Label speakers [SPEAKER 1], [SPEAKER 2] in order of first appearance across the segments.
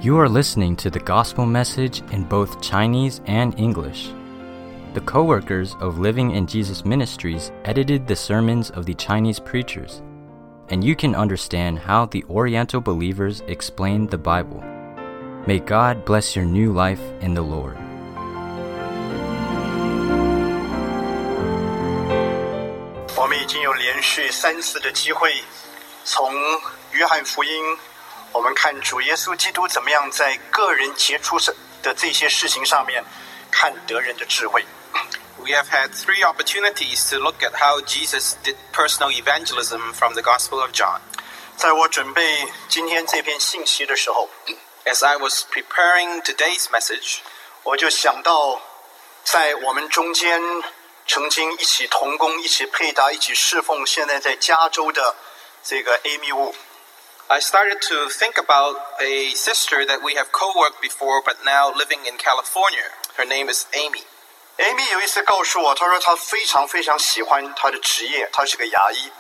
[SPEAKER 1] You are listening to the gospel message in both Chinese and English. The co-workers of Living in Jesus Ministries edited the sermons of the Chinese preachers, and you can understand how the Oriental believers explained the Bible. May God bless your new life in the Lord.
[SPEAKER 2] 我们已经有连续3次的机会，从约翰福音，我们看主耶稣基督怎么样在个人杰出的这些事情上面看得人的智慧。
[SPEAKER 3] We have had 3 opportunities to look at how Jesus did personal evangelism from the Gospel of John.
[SPEAKER 2] 在我准备今天这篇信息的时候，
[SPEAKER 3] As I was preparing today's message,
[SPEAKER 2] 我就想到在我们中间曾经一起同工、一起配搭、一起侍奉，现在在加州的这个 Amy Wu。
[SPEAKER 3] I started to think about a sister that we have co-worked before but now living in California. Her name is Amy.
[SPEAKER 2] Amy 有一次告诉我，她说她非常非常喜欢她的职业，她是个牙医。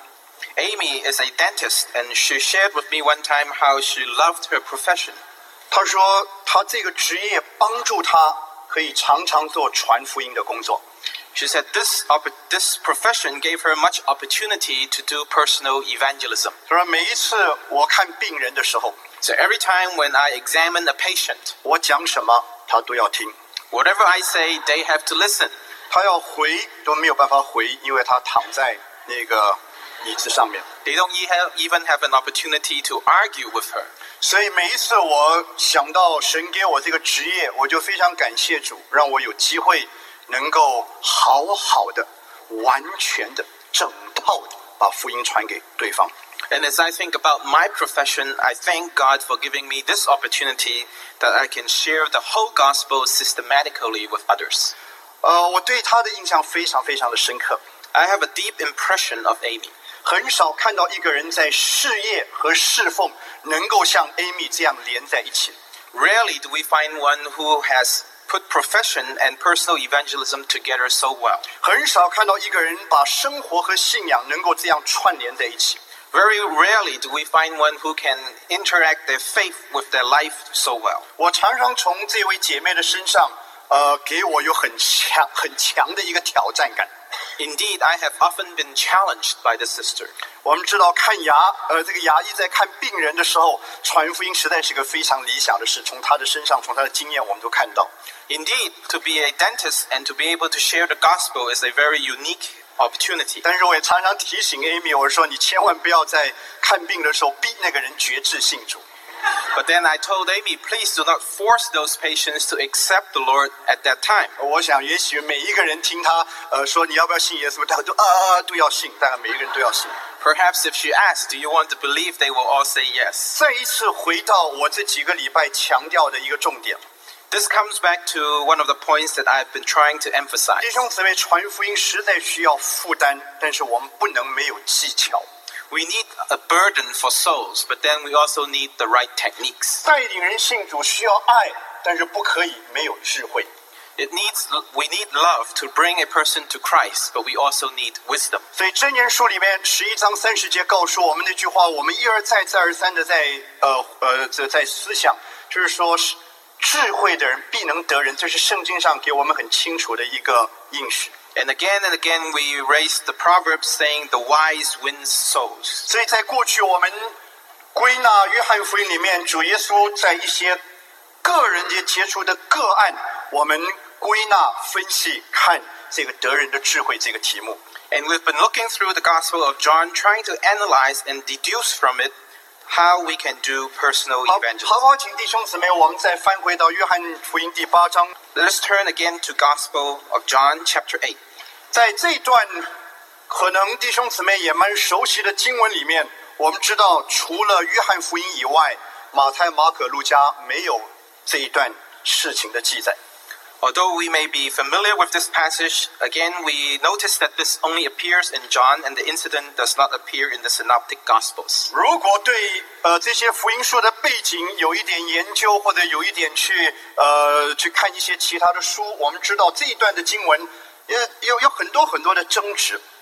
[SPEAKER 3] Amy is a dentist, and she shared with me one time how she loved her profession.
[SPEAKER 2] 她说她这个职业帮助她可以常常做传福音的工作。
[SPEAKER 3] She said this profession gave her much opportunity to do personal evangelism.
[SPEAKER 2] 她说每一次我看病人的时候，
[SPEAKER 3] So every time when I examine a patient,
[SPEAKER 2] 我讲什么她都要听，
[SPEAKER 3] whatever I say, they have to listen.
[SPEAKER 2] 她要回都没有办法回，因为她躺在那个椅子上面。
[SPEAKER 3] They don't even have an opportunity to argue with her.
[SPEAKER 2] 所以每一次我想到神给我这个职业，我就非常感谢主，让我有机会能够好好的、完全的、整套的把福音传给对方。
[SPEAKER 3] And as I think about my profession, I thank God for giving me this opportunity that I can share the whole gospel systematically with others.
[SPEAKER 2] 我对他的印象非常非常的深刻。
[SPEAKER 3] I have a deep impression of Amy.
[SPEAKER 2] 很少看到一个人在事业和侍奉能够像 Amy 这样连在一起。
[SPEAKER 3] Rarely do we find one who has put profession and personal evangelism together so well.
[SPEAKER 2] 很少看到一个人把生活和信仰能够这样串联在一起。
[SPEAKER 3] Very rarely do we find one who can interact their faith with their life so well.
[SPEAKER 2] 我常常从这位姐妹的身上，给我有很强的一个挑战感。
[SPEAKER 3] Indeed, I have often been challenged by the sister.
[SPEAKER 2] 我们知道看这个牙医在看病人的时候，传福音实在是个非常理想的事。从他的身上，从他的经验，我们都看到。
[SPEAKER 3] Indeed, to be a dentist and to be able to share the gospel is a very unique opportunity.
[SPEAKER 2] 但是我也常常提醒 Amy， 我说你千万不要在看病的时候逼那个人决志信主。
[SPEAKER 3] But then I told Amy, please do not force those patients to accept the Lord at that time.
[SPEAKER 2] 我想也许每一个人听他说你要不要信耶稣，大家都要信，大概每一个人都要信。
[SPEAKER 3] Perhaps if she asks, do you want to believe, they will all say yes.
[SPEAKER 2] 再一次回到我这几个礼拜强调的一个重点。
[SPEAKER 3] This comes back to one of the points that I've been trying to emphasize.
[SPEAKER 2] 弟兄姊妹，传福音实在需要负担，但是我们不能没有技巧。
[SPEAKER 3] We need a burden for souls, but then we also need the right techniques.
[SPEAKER 2] 带领人信主需要爱，但是不可以没有智慧。
[SPEAKER 3] We need love to bring a person to Christ, but we also need wisdom.
[SPEAKER 2] 所以箴言书里面11章30节告诉我们那句话，我们一而再再而三的在思想，就是说智慧的人必能得人，这是圣经上给我们很清楚的一个应许。
[SPEAKER 3] And again, we raise the proverb saying, the wise wins souls.
[SPEAKER 2] 所以在过去我们归纳约翰福音里面主耶稣在一些个人的杰出的个案，我们归纳分析看这个得人的智慧这个题目。
[SPEAKER 3] And we've been looking through the Gospel of John, trying to analyze and deduce from it how we can do personal
[SPEAKER 2] 好
[SPEAKER 3] evangelism.
[SPEAKER 2] 不好？请弟兄姊妹，我们再翻回到约翰福音第8章。
[SPEAKER 3] Let's turn again to Gospel of John, chapter 8.
[SPEAKER 2] 在这段可能弟兄姊妹也蛮熟悉的经文里面，我们知道除了约翰福音以外，马太、马可、路加没有这一段事情的记载。
[SPEAKER 3] Although we may be familiar with this passage, again we notice that this only appears in John and the incident does not appear in the synoptic Gospels.
[SPEAKER 2] 如果对这些福音书的背景有一点研究，或者有一点去看一些其他的书，我们知道这一段的经文也有很多很多的争执。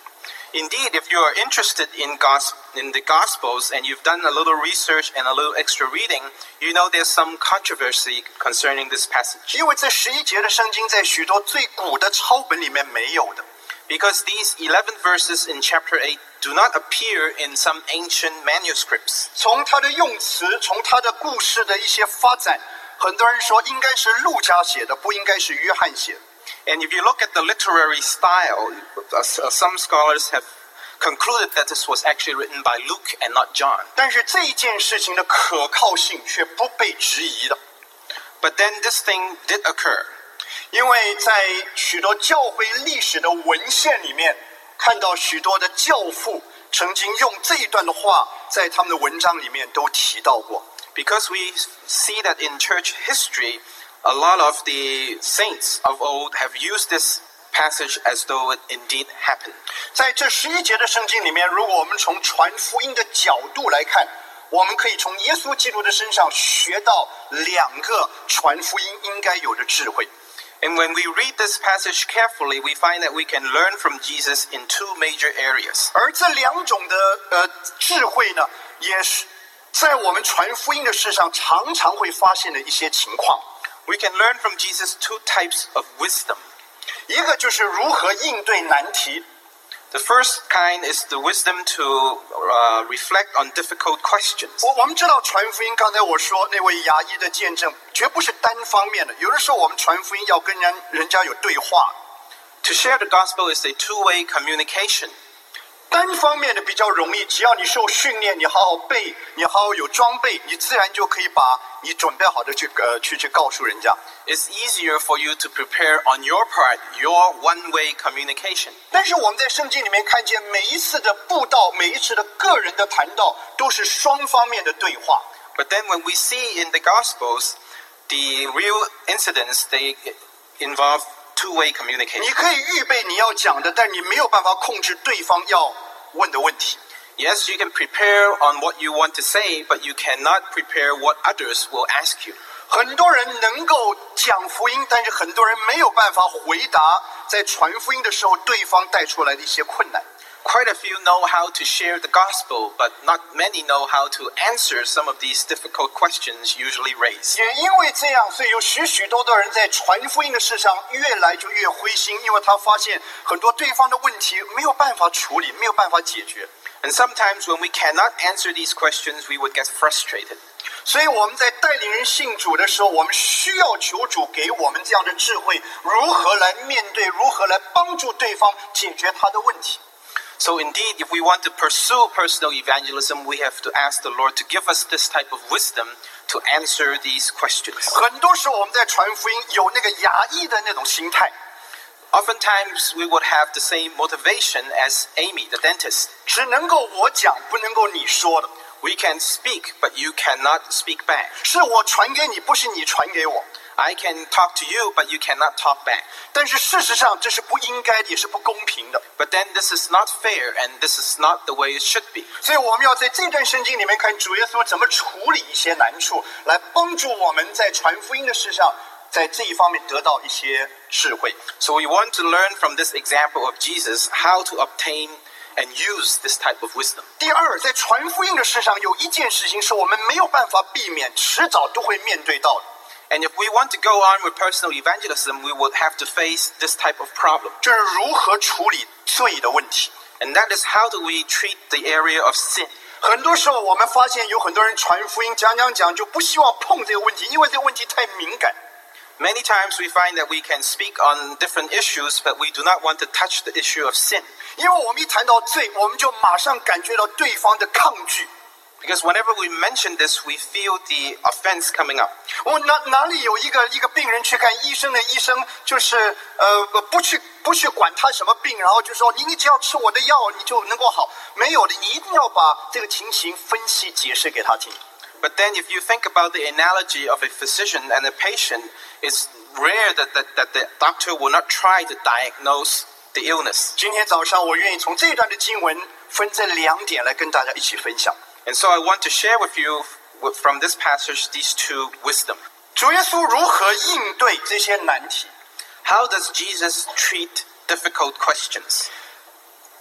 [SPEAKER 3] Indeed, if you are interested in the Gospels and you've done a little research and a little extra reading, you know there's some controversy concerning this passage.
[SPEAKER 2] 因为这11节的圣经在许多最古的抄本里面没有的。
[SPEAKER 3] Because these 11 verses in chapter 8 do not appear in some ancient manuscripts.
[SPEAKER 2] 从它的用词，从它的故事的一些发展，很多人说应该是路加写的，不应该是约翰写的。
[SPEAKER 3] And if you look at the literary style, some scholars have concluded that this was actually written by Luke and not John.
[SPEAKER 2] 但是这一件事情的可靠性却不被质疑的。
[SPEAKER 3] But then this thing did occur.
[SPEAKER 2] 因为在许多教会历史的文献里面，看到许多的教父曾经用这一段的话，在他们的文章里面都提到过。
[SPEAKER 3] Because we see that in church history, a lot of the saints of old have used this passage as though it indeed happened.
[SPEAKER 2] 在这11节的圣经里面，如果我们从传福音的角度来看，我们可以从耶稣基督的身上学到2个传福音应该有的智慧。
[SPEAKER 3] And when we read this passage carefully, we find that we can learn from Jesus in 2 major areas.
[SPEAKER 2] 而这2种的智慧呢，也是在我们传福音的事上常常会发现的一些情况。
[SPEAKER 3] We can learn from Jesus 2 types of wisdom.
[SPEAKER 2] 一个就是如何应对难题。
[SPEAKER 3] The first kind is the wisdom to reflect on difficult questions.
[SPEAKER 2] 我们知道传福音，刚才我说那位牙医的见证，绝不是单方面的。有的时候我们传福音要跟人家有对话。
[SPEAKER 3] To share the gospel is a two-way communication.
[SPEAKER 2] 单方面的比较容易，只要你受训练，你好好背，你好好有装备，你自然就可以把你准备好的去告诉人家。
[SPEAKER 3] It's easier for you to prepare on your part, your one-way communication.
[SPEAKER 2] 但是我们在圣经里面看见，每一次的布道，每一次的个人的谈道，都是双方面的对话。
[SPEAKER 3] But then when we see in the Gospels, the real incidents, they involve two-way communication.
[SPEAKER 2] 你可以预备你要讲的，但你没有办法控制对方要问的问题。
[SPEAKER 3] Yes, you can prepare on what you want to say, but you cannot prepare what others will ask you.
[SPEAKER 2] 很多人能够讲福音，但是很多人没有办法回答在传福音的时候对方带出来的一些困难。
[SPEAKER 3] Quite a few know how to share the gospel, but not many know how to answer some of these difficult questions usually raised.
[SPEAKER 2] 也因为这样，所以有许多的人在传福音的事上越来就越灰心，因为他发现很多对方的问题没有办法处理，没有办法解决。
[SPEAKER 3] And sometimes when we cannot answer these questions, we would get frustrated.
[SPEAKER 2] 所以我们在带领人信主的时候，我们需要求主给我们这样的智慧，如何来面对，如何来帮助对方解决他的问题。
[SPEAKER 3] So indeed, if we want to pursue personal evangelism, we have to ask the Lord to give us this type of wisdom to answer these questions.
[SPEAKER 2] 很多时候我们在传福音有那个牙医的那种心态。
[SPEAKER 3] Oftentimes, we would have the same motivation as Amy, the dentist.
[SPEAKER 2] 只能够我讲，不能够你说的。
[SPEAKER 3] We can speak, but you cannot speak back.
[SPEAKER 2] 是我传给你，不是你传给我。
[SPEAKER 3] I can talk to you, but you cannot talk back.
[SPEAKER 2] 但是事实上，这是不应该的，也是不公平的。
[SPEAKER 3] But then this is not fair, and this is not the way it should be.
[SPEAKER 2] 所以我们要在这段圣经里面看主耶稣怎么处理一些难处，来帮助我们在传福音的事上，在这一方面得到一些智慧。
[SPEAKER 3] So we want to learn from this example of Jesus how to obtain and use this type of wisdom.
[SPEAKER 2] 第二，在传福音的事上，有一件事情是我们没有办法避免，迟早都会面对到的。
[SPEAKER 3] And if we want to go on with personal evangelism, we would have to face this type of problem.
[SPEAKER 2] 这是如何处理罪的问题。
[SPEAKER 3] And that is how do we treat the area of sin.
[SPEAKER 2] 很多时候我们发现有很多人传福音讲就不希望碰这个问题，因为这个问题太敏感。
[SPEAKER 3] Many times we find that we can speak on different issues, but we do not want to touch the issue of sin.
[SPEAKER 2] 因为我们一谈到罪，我们就马上感觉到对方的抗拒。
[SPEAKER 3] Because whenever we mention this, we feel the offense coming up.
[SPEAKER 2] 我哪里有一个病人去看医生的医生就是不去管他什么病，然后就说你只要吃我的药你就能够好，没有的，你一定要把这个情形分析解释给他听。
[SPEAKER 3] But then if you think about the analogy of a physician and a patient, it's rare that the doctor will not try to diagnose the illness.
[SPEAKER 2] 今天早上我愿意从这一段的经文分这2点来跟大家一起分享。
[SPEAKER 3] And so I want to share with you from this passage these two wisdom.
[SPEAKER 2] 主耶稣如何应对这些难题？
[SPEAKER 3] How does Jesus treat difficult questions?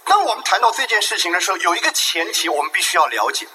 [SPEAKER 2] 当我们谈到这件事情的时候，有一个前提我们必须要了解。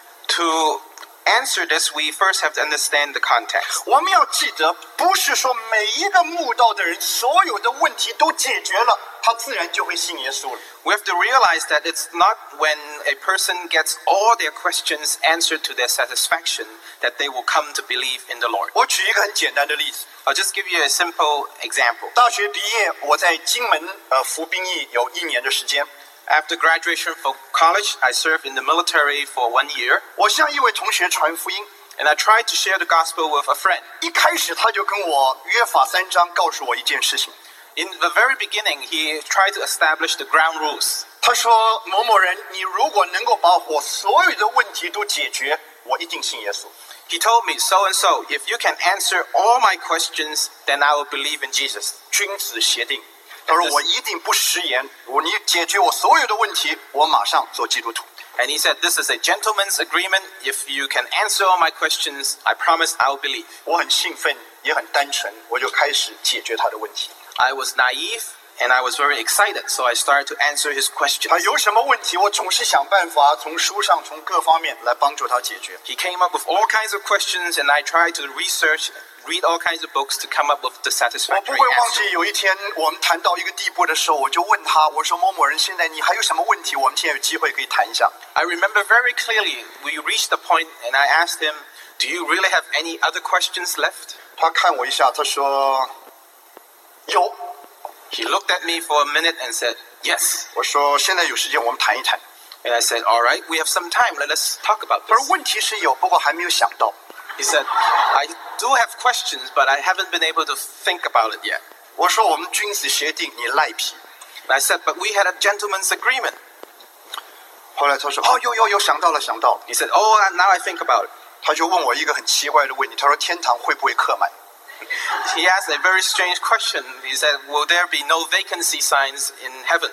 [SPEAKER 3] To answer this, we first have to understand the context.
[SPEAKER 2] 我们要记得，不是说每一个慕道的人所有的问题都解决了，他自然就会信耶稣了。
[SPEAKER 3] We have to realize that it's not when a person gets all their questions answered to their satisfaction that they will come to believe in the Lord.
[SPEAKER 2] 我举一个很简单的例子，
[SPEAKER 3] I'll just give you a simple example.
[SPEAKER 2] 大学毕业，我在金门服兵役有1年的时间。
[SPEAKER 3] After graduation from college, I served in the military for 1 year,
[SPEAKER 2] 我向一位同学传福音，
[SPEAKER 3] and I tried to share the gospel with a friend.
[SPEAKER 2] 一开始他就跟我约法3章，告诉我一件事情。
[SPEAKER 3] In the very beginning, he tried to establish the ground rules.
[SPEAKER 2] 他说：“某某人，你如果能够把我所有的问题都解决，我一定信耶稣。”
[SPEAKER 3] He told me, so and so, if you can answer all my questions, then I will believe in Jesus.
[SPEAKER 2] 君子协定。他说：“我一定不食言，你解决我所有的问题，我马上做基督徒。”
[SPEAKER 3] And he said, this is a gentleman's agreement. If you can answer all my questions, I promise I will believe.
[SPEAKER 2] 我很兴奋，也很单纯，我就开始解决他的问题。
[SPEAKER 3] I was naive and I was very excited, so I started to answer his questions.
[SPEAKER 2] 他有什么问题，我总是想办法从书上、从各方面来帮助他解决。
[SPEAKER 3] He came up with all kinds of questions, and I tried to read all kinds of books to come up with the
[SPEAKER 2] 我不
[SPEAKER 3] satisfactory
[SPEAKER 2] 会忘
[SPEAKER 3] answer.
[SPEAKER 2] 记有一天我们谈到一个地步的时候，我就问他，我说某某人，现在你还有什么问题？我们现在有机会可以谈一下。
[SPEAKER 3] I remember very clearly, we reached the point, and I asked him, do you really have any other questions left?
[SPEAKER 2] 他看我一下，他说有。
[SPEAKER 3] He looked at me for a minute and said, yes.
[SPEAKER 2] 我说现在有时间，我们谈一谈。
[SPEAKER 3] And I said, all right, we have some time. Let us talk about
[SPEAKER 2] 他说
[SPEAKER 3] this.
[SPEAKER 2] 问题是有，不过还没有想到。
[SPEAKER 3] He said, I do have questions, but I haven't been able to think about it yet.
[SPEAKER 2] 我说我们君子协定，你赖皮。
[SPEAKER 3] And I said, but we had a gentleman's agreement.
[SPEAKER 2] 后来他说哦，有想到了。
[SPEAKER 3] He said, oh, now I think about it.
[SPEAKER 2] 他就问我一个很奇怪的问题，他说天堂会不会客满？
[SPEAKER 3] He asked a very strange question. He said, will there be no vacancy signs in heaven?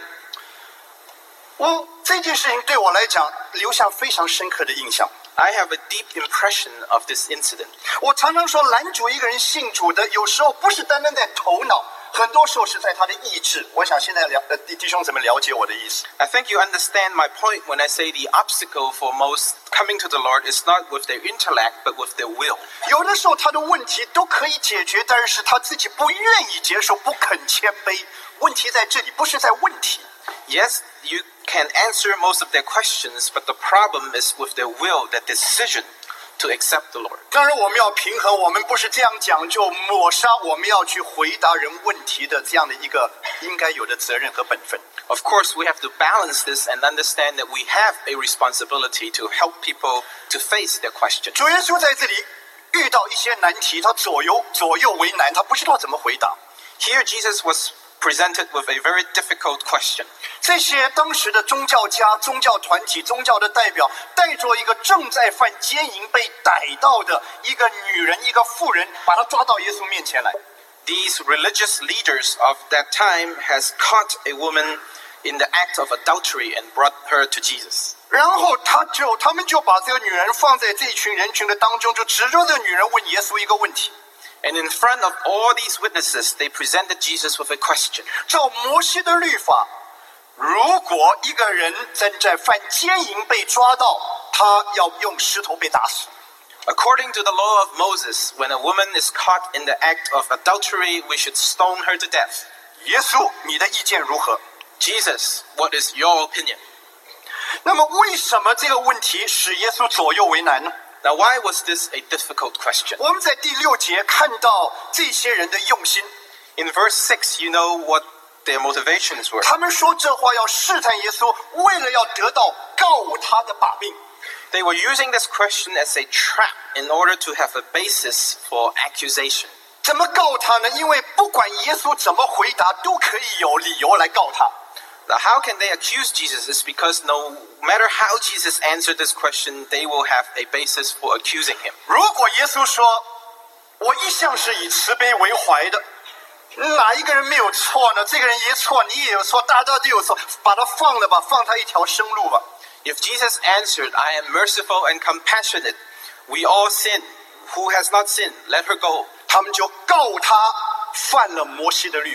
[SPEAKER 2] 这件事情对我来讲留下非常深刻的印象。
[SPEAKER 3] I have a deep impression of this incident.
[SPEAKER 2] 我常常说，拦阻一个人信主的，有时候不是单单在头脑，很多时候是在他的意志。我想现在弟兄姊妹了解我的意思。
[SPEAKER 3] I think you understand my point when I say the obstacle for most coming to the Lord is not with their intellect, but with their will.
[SPEAKER 2] 有的时候他的问题都可以解决，但是他自己不愿意接受，不肯谦卑。问题在这里，不是在问题。
[SPEAKER 3] Yes, you can answer most of their questions, but the problem is with their will, their decision to accept the Lord.
[SPEAKER 2] 当然，我们要平衡，我们不是这样讲就抹杀我们要去回答人问题的这样的一个应该有的责任和本分。
[SPEAKER 3] Of course, we have to balance this and understand that we have a responsibility to help people to face their questions.
[SPEAKER 2] 主耶稣在这里遇到一些难题，他左右为难，他不知道怎么回答。
[SPEAKER 3] Here, Jesus was presented with a very difficult question.
[SPEAKER 2] 这些当时的宗教家、宗教团体、宗教的代表，带着一个正在犯奸淫被逮到的一个女人、一个妇人，把她抓到耶稣面前来。
[SPEAKER 3] These religious leaders of that time has caught a woman in the act of adultery and brought her to Jesus.
[SPEAKER 2] 然后他们就把这个女人放在这群人群的当中，就指着这个女人问耶稣一个问题。
[SPEAKER 3] And in front of all these witnesses, they presented Jesus with a question.
[SPEAKER 2] 照摩西的律法，如果一个人正在犯奸淫被抓到，他要用石头被打死。
[SPEAKER 3] According to the law of Moses, when a woman is caught in the act of adultery, we should stone her to death.
[SPEAKER 2] 耶稣，你的意见如何？
[SPEAKER 3] Jesus, what is your opinion?
[SPEAKER 2] 那么，为什么这个问题使耶稣左右为难呢？
[SPEAKER 3] Now, why was this a difficult question?
[SPEAKER 2] 我们在第6节看到这些人的用心，
[SPEAKER 3] In verse 6, you know what their motivations were.
[SPEAKER 2] 他们说这话要试探耶稣，为了要得到告他的把柄。
[SPEAKER 3] They were using this question as a trap in order to have a basis for accusation.
[SPEAKER 2] 怎么告他呢？因为不管耶稣怎么回答，都可以有理由来告他。
[SPEAKER 3] Now, how can they accuse Jesus? It's because no matter how Jesus answered this question, they will have a basis for accusing him.
[SPEAKER 2] 如果耶稣说：“我一向是以慈悲为怀的，哪一个人没有错呢？这个人也错，你也有错，大家都有错，把他放了吧，放他一条生路吧。”
[SPEAKER 3] If Jesus answered, I am merciful and compassionate, we all sin. Who has not sinned? Let her go.
[SPEAKER 2] 他们就告他犯了摩西的律法。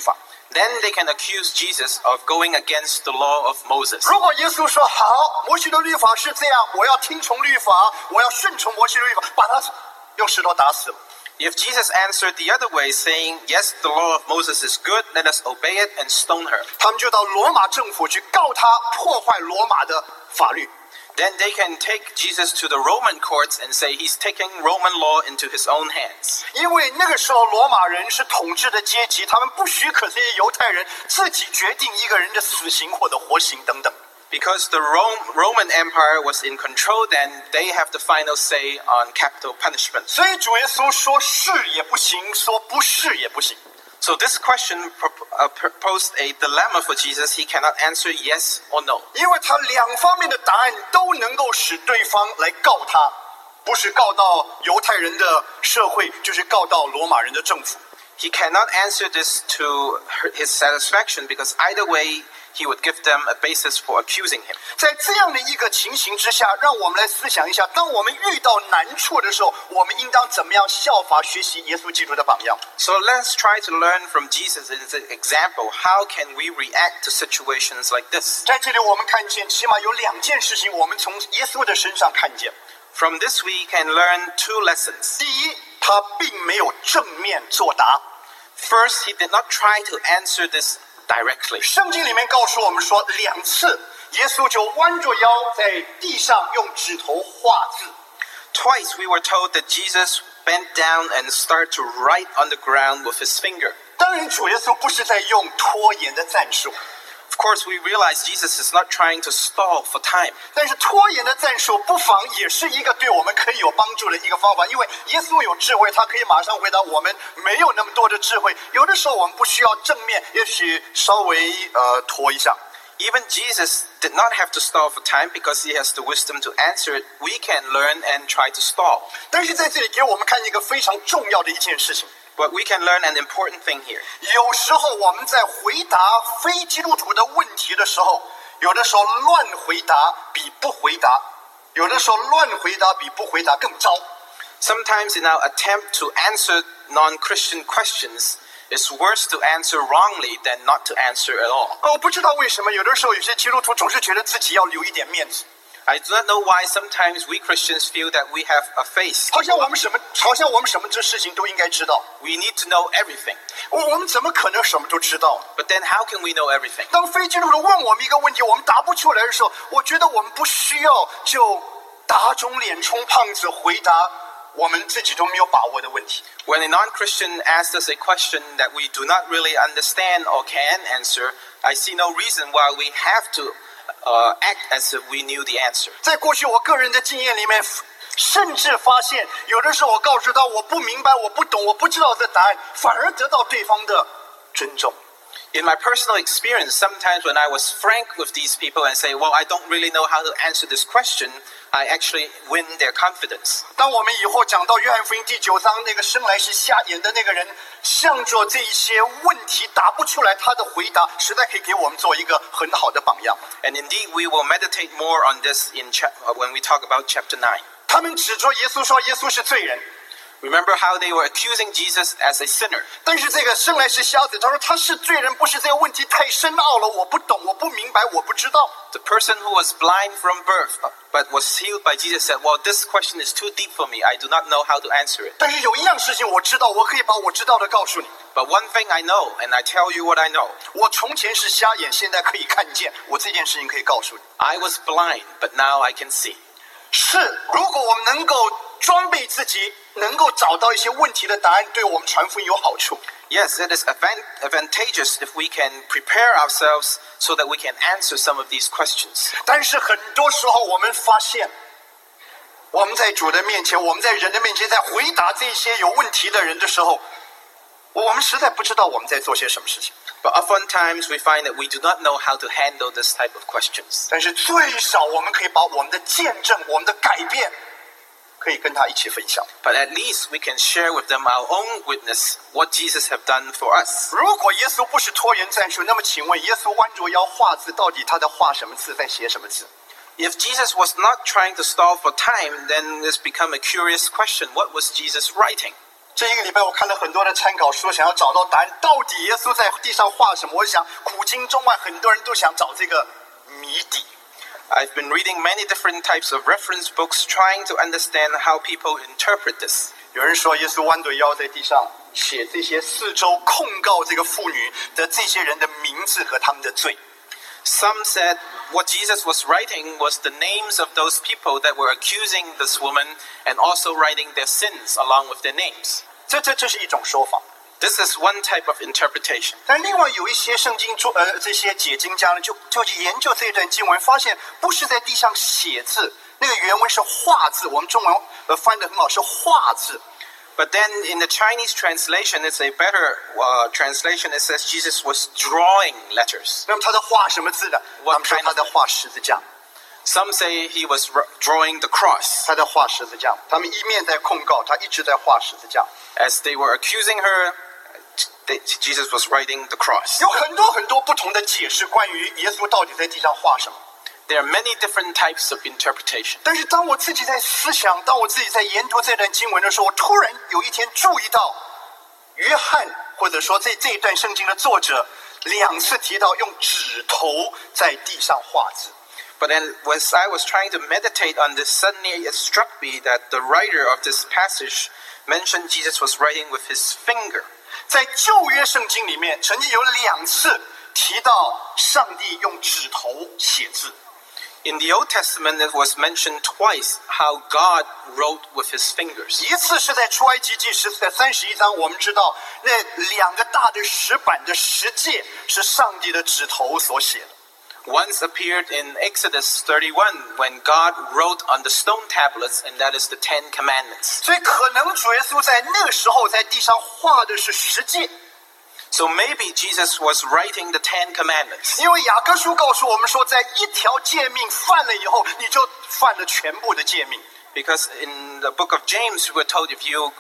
[SPEAKER 3] then they can accuse Jesus of going against the law of Moses.
[SPEAKER 2] 如果耶稣说好，摩西的律法是这样，我要听从律法，我要顺从摩西的律法，把他用石头打死了。
[SPEAKER 3] If Jesus answered the other way, saying, yes, the law of Moses is good, let us obey it and stone her,
[SPEAKER 2] 他们就到罗马政府去告他破坏罗马的法律。
[SPEAKER 3] then they can take Jesus to the Roman courts and say he's taking Roman law into his own hands.
[SPEAKER 2] 因为那个时候罗马人是统治的阶级，他们不许可这些犹太人自己决定一个人的死刑或者活刑等等。
[SPEAKER 3] Because the Roman Empire was in control, then they have the final say on capital punishment.
[SPEAKER 2] 所以主耶稣说是也不行，说不是也不行。
[SPEAKER 3] So this question posed a dilemma for Jesus. He cannot answer yes or no.
[SPEAKER 2] 因为他两方面的答案都能够使对方来告他，不是告到犹太人的社会，就是告到罗马人的政府。
[SPEAKER 3] He cannot answer this to his satisfaction because either way, he would give them a basis for accusing him.
[SPEAKER 2] 在这样的一个情形之下，让我们来思想一下，当我们遇到难处的时候，我们应当怎么样效法学习耶稣基督的榜样。
[SPEAKER 3] So let's try to learn from Jesus as an example. How can we react to situations like this?
[SPEAKER 2] 在这里我们看见起码有两件事情，我们从耶稣的身上看见。
[SPEAKER 3] From this, we can learn two lessons.
[SPEAKER 2] 第一，他并没有正面作答。
[SPEAKER 3] First, he did not try to answer this directly.
[SPEAKER 2] 圣经里面告诉我们说，两次耶稣就弯着腰在地上用指头画字。
[SPEAKER 3] Twice, we were told that Jesus bent down and started to write on the ground with his finger.
[SPEAKER 2] 当然，主耶稣不是在用拖延的战术，
[SPEAKER 3] Of course, we realize Jesus is not trying to stall for time.
[SPEAKER 2] 但是拖延的战术不妨也是一个对我们可以有帮助的一个方法，因为耶稣有智慧，他可以马上回答我们没有那么多的智慧。有的时候我们不需要正面，也许稍微拖一下。
[SPEAKER 3] Even Jesus did not have to stall for time because he has the wisdom to answer it. We can learn and try to stall.
[SPEAKER 2] 但是在这里给我们看一个非常重要的一件事情。
[SPEAKER 3] But we can learn an important thing here.
[SPEAKER 2] 有时候我们在回答非基督徒的问题的时候，有的时候乱回答比不回答，有的时候乱回答比不回答更糟。
[SPEAKER 3] Sometimes in our attempt to answer non-Christian questions, it's worse to answer wrongly than not to answer at all.
[SPEAKER 2] 我不知道为什么有的时候有些基督徒总是觉得自己要留一点面子，
[SPEAKER 3] I do not know why sometimes we Christians feel that we have a face.
[SPEAKER 2] 好像我们什么这事情都应该知道。
[SPEAKER 3] We need to know everything.
[SPEAKER 2] 我们怎么可能什么都知道？
[SPEAKER 3] But then how can we know everything?
[SPEAKER 2] 当非基督徒问我们一个问题，我们答不出来的时候，我觉得我们不需要就打肿脸充胖子回答我们自己都没有把握的问题。
[SPEAKER 3] When a non-Christian asks us a question that we do not really understand or can answer, I see no reason why we have to act as if we knew the answer.
[SPEAKER 2] 在过去我个人的经验里面，甚至发现有的时候我告诉他我不明白、我不懂、我不知道这答案，反而得到对方的尊重。
[SPEAKER 3] In my personal experience, sometimes when I was frank with these people and say, well, I don't really know how to answer this question, I actually win their confidence.
[SPEAKER 2] 当我们以后讲到约翰福音第9章那个生来是瞎眼的那个人，向着这一些问题答不出来，他的回答实在可以给我们做一个很好的榜样。
[SPEAKER 3] And indeed, we will meditate more on this when we talk about chapter 9.
[SPEAKER 2] 他们指着耶稣说耶稣是罪人，
[SPEAKER 3] Remember how they were accusing Jesus as a sinner.
[SPEAKER 2] 但是这个生来是瞎子，他说他是罪人，不是这个问题太深奥了，我不懂，我不明白，我不知道。
[SPEAKER 3] The person who was blind from birth but was healed by Jesus said, well, this question is too deep for me. I do not know how to answer it.
[SPEAKER 2] 但是有一样事情我知道，我可以把我知道的告诉你。
[SPEAKER 3] But one thing I know, and I tell you what I know.
[SPEAKER 2] 我从前是瞎眼，现在可以看见，我这件事情可以告诉你。
[SPEAKER 3] I was blind, but now I can see.
[SPEAKER 2] 是，如果我们能够装备自己，能够找到一些问题的答案，对我们传福音有好处。
[SPEAKER 3] Yes, it is advantageous if we can prepare ourselves so that we can answer some of these questions.
[SPEAKER 2] 但是很多时候我们发现，我们在主的面前，我们在人的面前，在回答这些有问题的人的时候，我们实在不知道我们在做些什么事情。
[SPEAKER 3] But oftentimes we find that we do not know how to handle this type of questions.
[SPEAKER 2] 但是最少我们可以把我们的见证、我们的改变，可以跟他一起分享。
[SPEAKER 3] But at least we can share with them our own witness, what Jesus have done for us.
[SPEAKER 2] 如果耶稣不是拖延战术，那么请问耶稣弯着腰画字，到底他在画什么字，在写什么字？
[SPEAKER 3] If Jesus was not trying to stall for time, then it's become a curious question. What was Jesus writing?
[SPEAKER 2] 这一个礼拜我看了很多的参考书，想要找到答案，到底耶稣在地上画什么？我想古今中外很多人都想找这个谜底。
[SPEAKER 3] I've been reading many different types of reference books trying to understand how people interpret this.
[SPEAKER 2] 有人说耶稣弯着腰在地上写这些四周控告这个妇女的这些人的名字和他们的罪。
[SPEAKER 3] Some said what Jesus was writing was the names of those people that were accusing this woman and also writing their sins along with their names.
[SPEAKER 2] 这是一种说法。
[SPEAKER 3] This is one type of interpretation.
[SPEAKER 2] 但另外有一些圣经这些解经家呢，就研究这一段经文，发现不是在地上写字，那个原文是画字，我们中文翻得很好，是画字。
[SPEAKER 3] But then in the Chinese translation, it's a better translation. It says Jesus was drawing letters.
[SPEAKER 2] 那么他在画什么字呢？他们说他在画十字架。
[SPEAKER 3] Some say he was drawing the cross.
[SPEAKER 2] 他在画十字架。他们一面在控告他，一直在画十字架。
[SPEAKER 3] As they were accusing her, Jesus was writing the cross.
[SPEAKER 2] 有很多不同的解释，关于耶稣到底在地上画什么。
[SPEAKER 3] There are many different types of interpretation.
[SPEAKER 2] 但是当我自己在思想，当我自己在研读这段经文的时候，我突然有一天注意到，约翰或者说这一段圣经的作者2次提到用指头在地上画字。
[SPEAKER 3] But then as I was trying to meditate on this, suddenly it struck me that the writer of this passage mentioned Jesus was writing with his finger.
[SPEAKER 2] 在旧约圣经里面，曾经有2次提到上帝用指头写字。
[SPEAKER 3] In the Old Testament, it was mentioned twice how God wrote with his fingers.
[SPEAKER 2] 一次是在出埃及记31章，我们知道那2个大的石板的十诫是上帝的指头所写的。
[SPEAKER 3] Once appeared in Exodus 31 when God wrote on the stone tablets, and that is the 10 Commandments.
[SPEAKER 2] 所以可能主耶稣在那个时候在地上画的是十诫。
[SPEAKER 3] So maybe Jesus was writing the 10 Commandments.
[SPEAKER 2] 因为雅各书告诉我们说，在一条诫命犯了以后，你就犯了全部的诫命。
[SPEAKER 3] Because in the book of James, we were told if you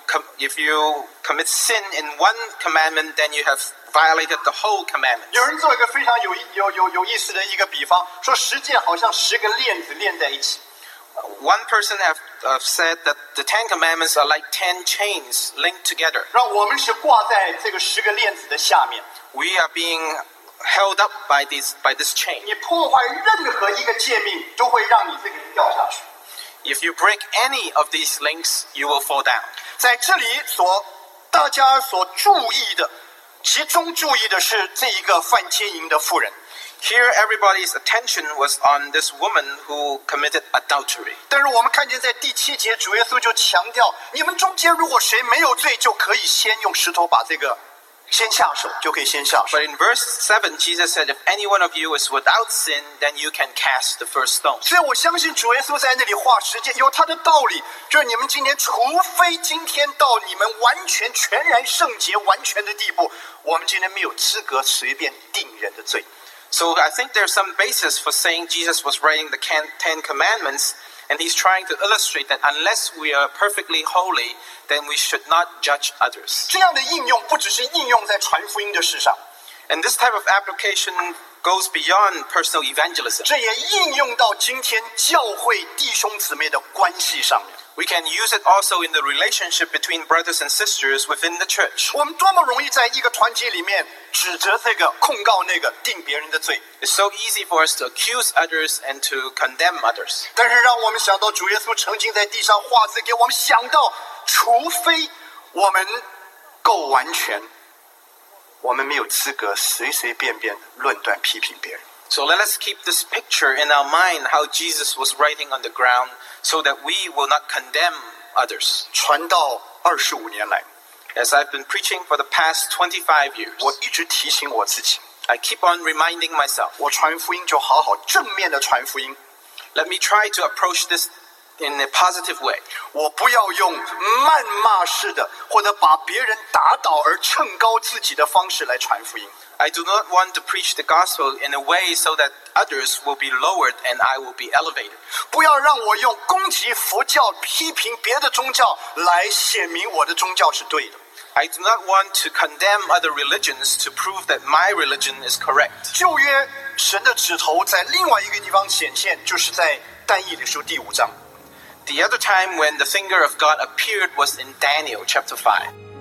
[SPEAKER 3] commit sin in one commandment, then you have violated the whole commandment.
[SPEAKER 2] 有人做一个非常有意思的一个比方，说十诫好像10个链子连在一起。
[SPEAKER 3] One person have said that the 10 Commandments are like 10 chains linked together.
[SPEAKER 2] 让我们是挂在这个10个链子的下面。
[SPEAKER 3] We are being held up by this chain.
[SPEAKER 2] 你破坏任何一个诫命，都会让你这个人掉下去。
[SPEAKER 3] If you break any of these links, you will fall down.
[SPEAKER 2] 在这里大家所注意的，其中注意的是这一个犯奸淫的妇人。
[SPEAKER 3] Here, everybody's attention was on this woman who committed adultery.
[SPEAKER 2] 但是我们看见在第7节，主耶稣就强调，你们中间如果谁没有罪，就可以先用石头把这个先下手，就可以先下手。
[SPEAKER 3] But in verse 7, Jesus said, if any one of you is without sin, then you can cast the first stone.
[SPEAKER 2] 所以我相信主耶稣在那里画十诫有他的道理，就是你们今天除非今天到你们完全全然圣洁完全的地步，我们今天没有资格随便定人的罪。
[SPEAKER 3] So I think there's some basis for saying Jesus was writing the 10 Commandments, and he's trying to illustrate that unless we are perfectly holy, then we should not judge others.
[SPEAKER 2] 这样的应用不只是应用在传福音的事上，
[SPEAKER 3] And this type of application goes beyond personal evangelism.
[SPEAKER 2] 这也应用到今天教会弟兄姊妹的关系上面。
[SPEAKER 3] We can use it also in the relationship between brothers and sisters within the church.
[SPEAKER 2] 我们多么容易在一个团体里面指责这个、控告那个、定别人的罪。
[SPEAKER 3] It's so easy for us to accuse others and to condemn others.
[SPEAKER 2] 但是让我们想到主耶稣曾经在地上画字，给我们想到，除非我们够完全，我们没有资格随随便便论断批评别人。
[SPEAKER 3] So let us keep this picture in our mind, how Jesus was writing on the ground, so that we will not condemn others.
[SPEAKER 2] 传道25年来，
[SPEAKER 3] As I've been preaching for the past 25 years,
[SPEAKER 2] 我一直提醒我自己，
[SPEAKER 3] I keep on reminding myself,
[SPEAKER 2] 我传福音就好好正面的传福音，
[SPEAKER 3] let me try to approach this in a positive way.
[SPEAKER 2] 我不要用谩骂式的或者把别人打倒而衬高自己的方式来传福音。
[SPEAKER 3] I do not want to preach the gospel in a way so that others will be lowered and I will be elevated.
[SPEAKER 2] 不要让我用攻击佛教、批评别的宗教来显明我的宗教是对的。
[SPEAKER 3] I do not want to condemn other religions to prove that my religion is correct.
[SPEAKER 2] 旧约神的指头在另外一个地方显现，就是在但以理书第5章。
[SPEAKER 3] The other time when the finger of God appeared was in Daniel chapter 5.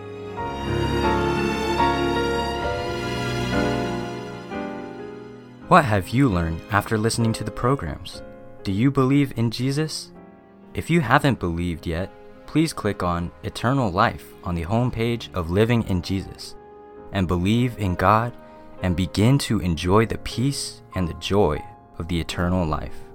[SPEAKER 1] What have you learned after listening to the programs? Do you believe in Jesus? If you haven't believed yet, please click on Eternal Life on the homepage of Living in Jesus and believe in God and begin to enjoy the peace and the joy of the eternal life.